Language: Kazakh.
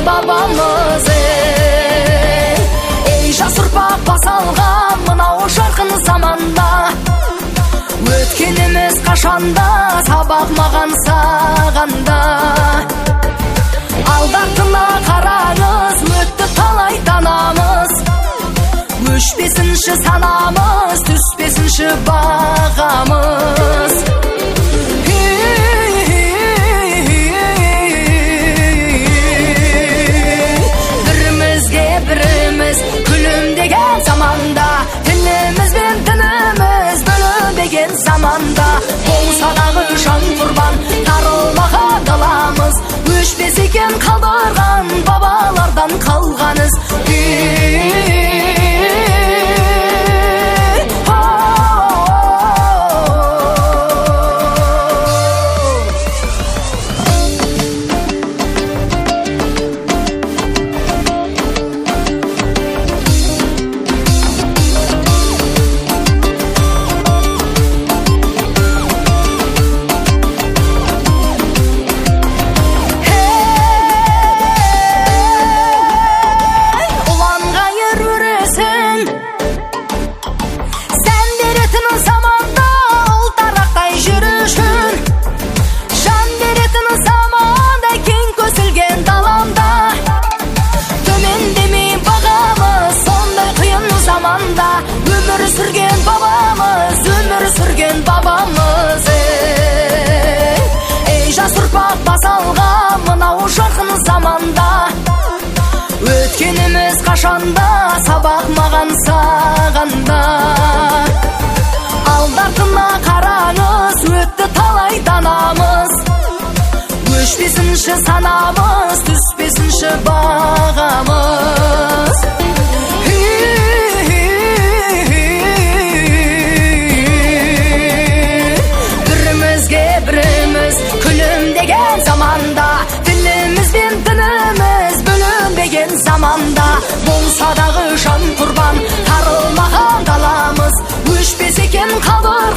бабамыз. Ей жас ұрпақ баса алған мынау жарқын заманда, өткеніміз қашанда сабақ маған сағанда. Алдартына қараңыз, өтті талай данамыз, өшпесінші санамыз, түспесінші бағамыз. Бірімізге біріміз күлімдеген заманда, тіліміз бен дініміз бөлінбеген заманда, болса дағы жан құрбан тарылмаған даламыз, өшпес екен қалдырған бабалардан қалғаныз. Өмір сүрген бабамыз, өмір сүрген бабамыз. Ей жас ұрпақ баса алған мынау жарқын заманда, өткеніміз қашанда сабақ маған сағанда. Алдартына қараңыз, өтті талай данамыз, өшпесінші санамыз, түспесінші бағамыз. Күлімдеген заманда, тіліміз бен дініміз бөлінбеген заманда, болса дағы жан құрбан тарылмаған даламыз, өшпес екен қалдыр